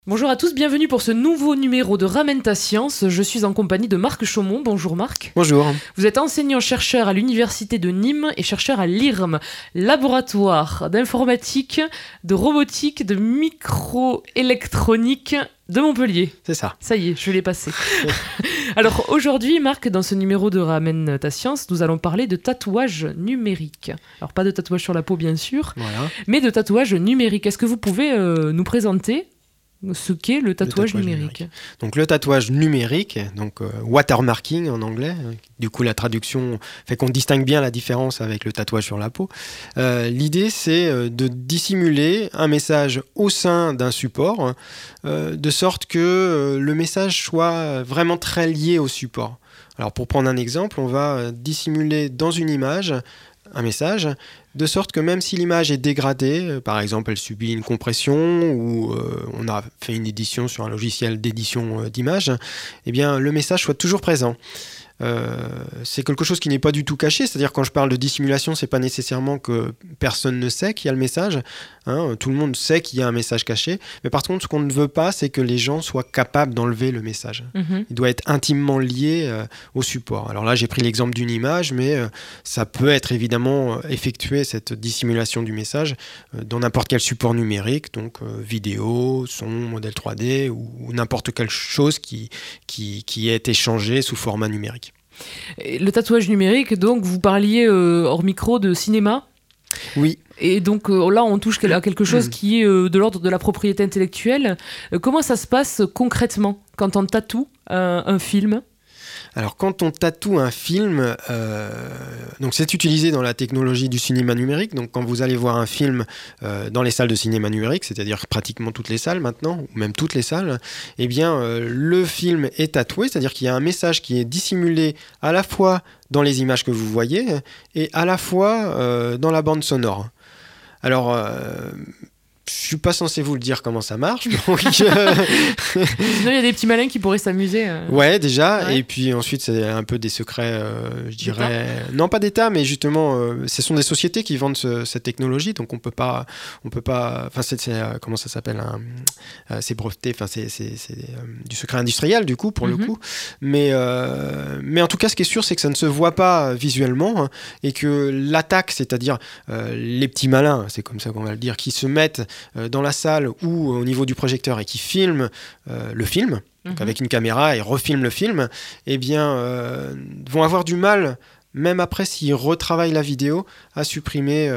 Bonjour à tous, bienvenue pour ce nouveau numéro de Ramène ta science. Je suis en compagnie de Marc Chaumont. Bonjour Marc. Bonjour. Vous êtes enseignant-chercheur à l'université de Nîmes et chercheur à l'IRM, laboratoire d'informatique, de robotique, de microélectronique de Montpellier. C'est ça. Ça y est, je l'ai passé. Alors aujourd'hui, Marc, dans ce numéro de Ramène ta science, nous allons parler de tatouage numérique. Alors pas de tatouage sur la peau bien sûr, Voilà. mais de tatouage numérique. Est-ce que vous pouvez nous présenter ce qu'est le tatouage numérique. Donc le tatouage numérique, donc watermarking en anglais, du coup la traduction fait qu'on distingue bien la différence avec le tatouage sur la peau. L'idée c'est de dissimuler un message au sein d'un support, de sorte que le message soit vraiment très lié au support. Alors pour prendre un exemple, on va dissimuler dans une image un message, de sorte que même si l'image est dégradée, par exemple elle subit une compression ou on a fait une édition sur un logiciel d'édition d'images, eh bien le message soit toujours présent. C'est quelque chose qui n'est pas du tout caché, c'est-à-dire quand je parle de dissimulation, c'est pas nécessairement que personne ne sait qu'il y a le message, hein, tout le monde sait qu'il y a un message caché, mais par contre ce qu'on ne veut pas, c'est que les gens soient capables d'enlever le message. Il doit être intimement lié au support. Alors là j'ai pris l'exemple d'une image, mais ça peut être évidemment effectué, cette dissimulation du message, dans n'importe quel support numérique, donc vidéo, son, modèle 3D ou n'importe quelle chose qui est échangée sous format numérique. Le tatouage numérique, donc vous parliez hors micro de cinéma. Oui. Et donc là, on touche à quelque chose qui est de l'ordre de la propriété intellectuelle. Comment ça se passe concrètement quand on tatoue un film ? Alors quand on tatoue un film, donc c'est utilisé dans la technologie du cinéma numérique. Donc quand vous allez voir un film dans les salles de cinéma numérique, c'est-à-dire pratiquement toutes les salles maintenant, ou même toutes les salles, eh bien le film est tatoué, c'est-à-dire qu'il y a un message qui est dissimulé à la fois dans les images que vous voyez et à la fois dans la bande sonore. Alors je suis pas censé vous le dire comment ça marche. Donc Sinon, il y a des petits malins qui pourraient s'amuser. Ouais, déjà. Ouais. Et puis ensuite, c'est un peu des secrets, je dirais. Non, pas d'État, mais justement, ce sont des sociétés qui vendent cette technologie. Donc on peut pas. Enfin, comment ça s'appelle c'est breveté. Enfin, c'est du secret industriel du coup pour le coup. Mais en tout cas, ce qui est sûr, c'est que ça ne se voit pas visuellement, hein, et que l'attaque, c'est-à-dire les petits malins, c'est comme ça qu'on va le dire, qui se mettent dans la salle ou au niveau du projecteur et qui filment le film, donc avec une caméra et refilment le film, eh bien, vont avoir du mal, même après s'ils retravaillent la vidéo, à supprimer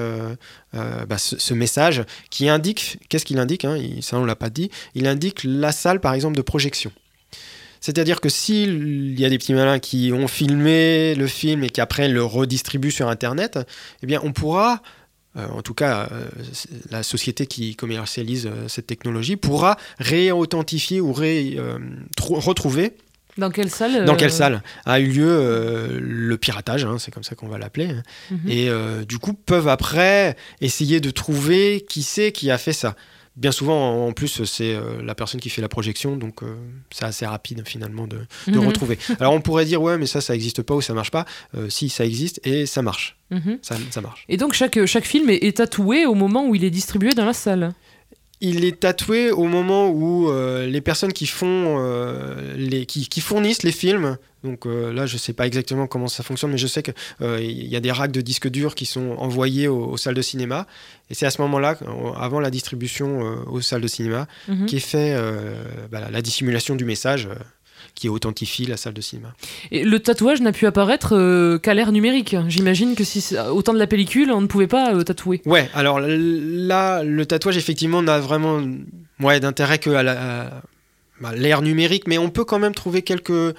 ce message qui indique, qu'est-ce qu'il indique, hein, ça on ne l'a pas dit, il indique la salle par exemple de projection. C'est-à-dire que s'il y a des petits malins qui ont filmé le film et qui après le redistribuent sur Internet, eh bien on pourra... en tout cas, la société qui commercialise cette technologie pourra réauthentifier ou retrouver dans quelle salle a eu lieu le piratage, hein, c'est comme ça qu'on va l'appeler. Et du coup, peuvent après essayer de trouver qui c'est qui a fait ça. Bien souvent, en plus, c'est la personne qui fait la projection, donc c'est assez rapide finalement de retrouver. Alors on pourrait dire, ouais, mais ça n'existe pas ou ça marche pas. Si, ça existe et ça marche. Ça marche. Et donc chaque film est tatoué au moment où il est distribué dans la salle. Il est tatoué au moment où les personnes qui font qui fournissent les films, donc là je sais pas exactement comment ça fonctionne, mais je sais que il y a des racks de disques durs qui sont envoyés aux salles de cinéma, et c'est à ce moment-là, avant la distribution aux salles de cinéma, qui est fait la dissimulation du message qui authentifie la salle de cinéma. Et le tatouage n'a pu apparaître qu'à l'ère numérique. J'imagine que au temps de la pellicule, on ne pouvait pas tatouer. Ouais, alors là, le tatouage, effectivement, n'a vraiment d'intérêt que à l'ère numérique, mais on peut quand même trouver quelques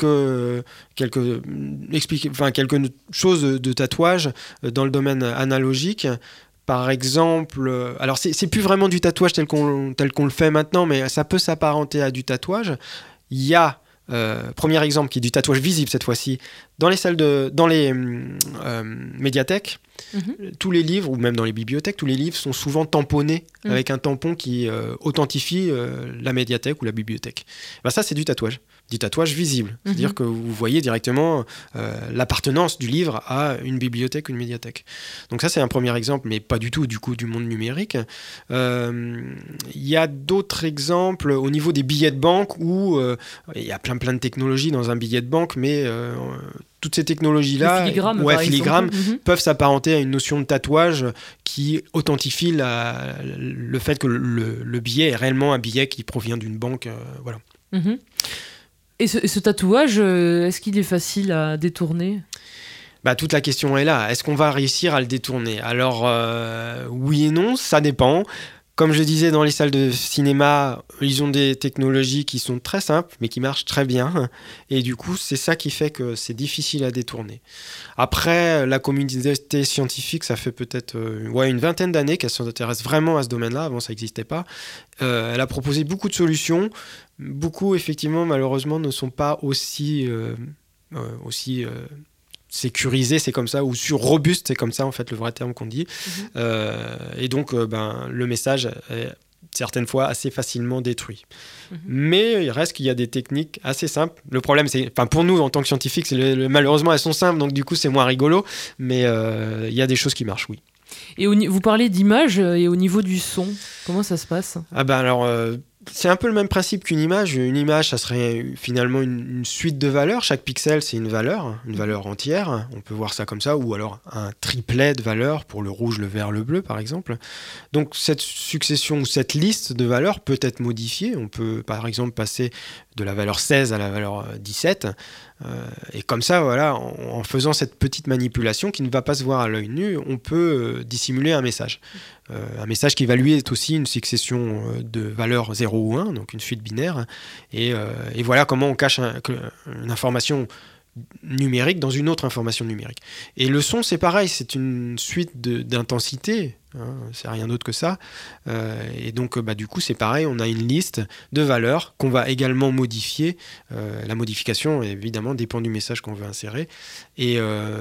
choses de tatouage dans le domaine analogique. Par exemple, alors c'est plus vraiment du tatouage tel qu'on le fait maintenant, mais ça peut s'apparenter à du tatouage. Il y a, premier exemple qui est du tatouage visible cette fois-ci, dans les médiathèques, tous les livres, ou même dans les bibliothèques, tous les livres sont souvent tamponnés avec un tampon qui authentifie la médiathèque ou la bibliothèque. Ça, c'est du tatouage. du tatouage visible. C'est-à-dire que vous voyez directement l'appartenance du livre à une bibliothèque ou une médiathèque. Donc ça, c'est un premier exemple, mais pas du tout du coup du monde numérique. Il y a d'autres exemples au niveau des billets de banque où il y a plein de technologies dans un billet de banque, mais toutes ces technologies-là, filigranes, peuvent s'apparenter à une notion de tatouage qui authentifie le fait que le billet est réellement un billet qui provient d'une banque. Voilà. Et ce tatouage, est-ce qu'il est facile à détourner ? Toute la question est là. Est-ce qu'on va réussir à le détourner ? Alors, oui et non, ça dépend. Comme je disais, dans les salles de cinéma, ils ont des technologies qui sont très simples, mais qui marchent très bien. Et du coup, c'est ça qui fait que c'est difficile à détourner. Après, la communauté scientifique, ça fait peut-être une vingtaine d'années qu'elle s'intéresse vraiment à ce domaine-là. Avant, ça n'existait pas. Elle a proposé beaucoup de solutions. Beaucoup, effectivement, malheureusement, ne sont pas aussi sécurisé, c'est comme ça, ou robuste, c'est comme ça en fait le vrai terme qu'on dit. Et donc le message est certaines fois assez facilement détruit. Mais il reste qu'il y a des techniques assez simples. Le problème, c'est, pour nous en tant que scientifiques, malheureusement elles sont simples, donc du coup c'est moins rigolo, mais il y a des choses qui marchent, oui. Et vous parlez d'image, et au niveau du son, comment ça se passe ? C'est un peu le même principe qu'une image. Une image, ça serait finalement une suite de valeurs. Chaque pixel, c'est une valeur entière. On peut voir ça comme ça, ou alors un triplet de valeurs pour le rouge, le vert, le bleu, par exemple. Donc cette succession ou cette liste de valeurs peut être modifiée. On peut, par exemple, passer de la valeur 16 à la valeur 17. Et comme ça, voilà, en faisant cette petite manipulation qui ne va pas se voir à l'œil nu, on peut dissimuler un message. Un message qui va lui être aussi une succession de valeurs 0 ou 1, donc une suite binaire. Et voilà comment on cache une information numérique dans une autre information numérique. Et le son, c'est pareil, c'est une suite d'intensité, c'est rien d'autre que ça. Et donc, du coup, c'est pareil, on a une liste de valeurs qu'on va également modifier. La modification, évidemment, dépend du message qu'on veut insérer. Et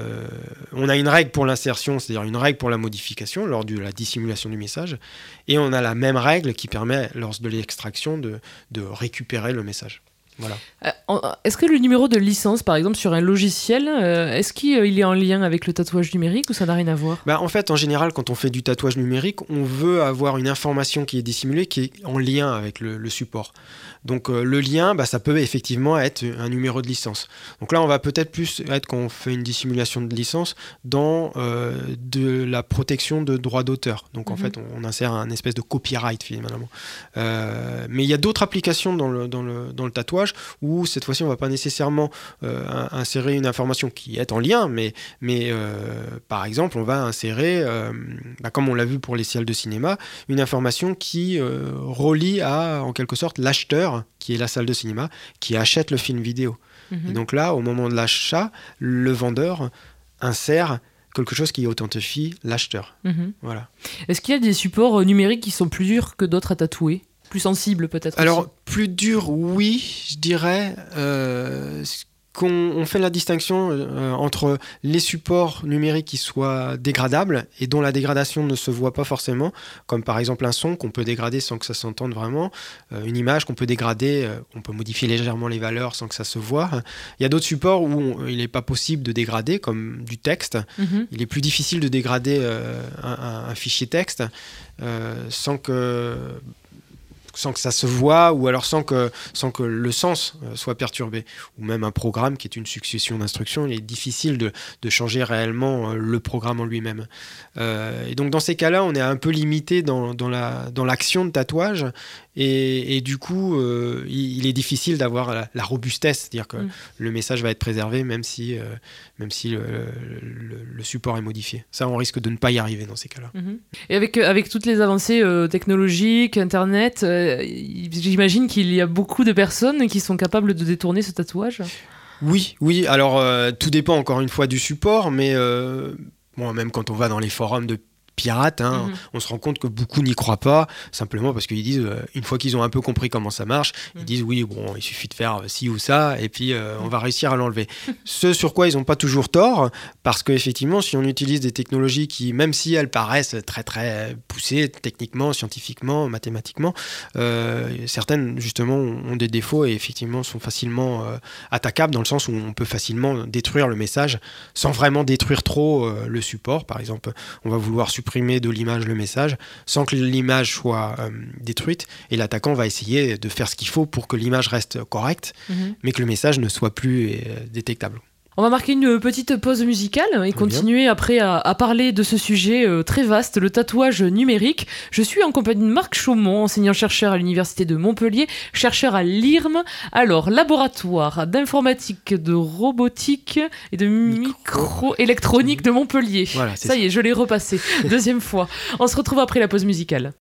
on a une règle pour l'insertion, c'est-à-dire une règle pour la modification lors de la dissimulation du message. Et on a la même règle qui permet, lors de l'extraction, de récupérer le message. Voilà. Est-ce que le numéro de licence, par exemple, sur un logiciel, est-ce qu'il est en lien avec le tatouage numérique ou ça n'a rien à voir ? En fait, en général, quand on fait du tatouage numérique, on veut avoir une information qui est dissimulée, qui est en lien avec le support. Donc le lien, ça peut effectivement être un numéro de licence. Donc là, on va peut-être plus être, quand on fait une dissimulation de licence, dans de la protection de droits d'auteur. Donc en fait, on insère un espèce de copyright finalement. Mais il y a d'autres applications dans le tatouage où cette fois-ci, on ne va pas nécessairement insérer une information qui est en lien, mais par exemple, on va insérer, comme on l'a vu pour les salles de cinéma, une information qui relie en quelque sorte l'acheteur, qui est la salle de cinéma, qui achète le film vidéo. Et donc là, au moment de l'achat, le vendeur insère quelque chose qui authentifie l'acheteur. Voilà. Est-ce qu'il y a des supports numériques qui sont plus durs que d'autres à tatouer ? Plus sensibles peut-être ? Alors, plus durs, oui, je dirais. On fait la distinction entre les supports numériques qui soient dégradables et dont la dégradation ne se voit pas forcément, comme par exemple un son qu'on peut dégrader sans que ça s'entende vraiment, une image qu'on peut dégrader, on peut modifier légèrement les valeurs sans que ça se voit. Il y a d'autres supports où il n'est pas possible de dégrader, comme du texte. Il est plus difficile de dégrader un fichier texte sans que ça se voit, ou alors sans que le sens soit perturbé. Ou même un programme qui est une succession d'instructions, il est difficile de changer réellement le programme en lui-même. Et donc dans ces cas-là, on est un peu limité dans l'action de tatouage, et du coup, il est difficile d'avoir la robustesse, c'est-à-dire que le message va être préservé même si le support est modifié. Ça, on risque de ne pas y arriver dans ces cas-là. Et avec toutes les avancées technologiques, Internet, j'imagine qu'il y a beaucoup de personnes qui sont capables de détourner ce tatouage. Oui. Alors, tout dépend encore une fois du support, mais même quand on va dans les forums de pirate. On se rend compte que beaucoup n'y croient pas, simplement parce qu'ils disent, une fois qu'ils ont un peu compris comment ça marche, ils disent oui, bon, il suffit de faire ci ou ça, et puis on va réussir à l'enlever. Ce sur quoi ils n'ont pas toujours tort, parce qu'effectivement, si on utilise des technologies qui, même si elles paraissent très très poussées techniquement, scientifiquement, mathématiquement, certaines justement ont des défauts et effectivement sont facilement attaquables, dans le sens où on peut facilement détruire le message sans vraiment détruire trop le support. Par exemple, on va vouloir supprimer de l'image le message sans que l'image soit détruite, et l'attaquant va essayer de faire ce qu'il faut pour que l'image reste correcte, mais que le message ne soit plus détectable. On va marquer une petite pause musicale et continuer après à parler de ce sujet très vaste, le tatouage numérique. Je suis en compagnie de Marc Chaumont, enseignant-chercheur à l'Université de Montpellier, chercheur à l'IRM. Alors, laboratoire d'informatique, de robotique et de microélectronique de Montpellier. Voilà, ça y est, je l'ai repassé. Deuxième fois. On se retrouve après la pause musicale.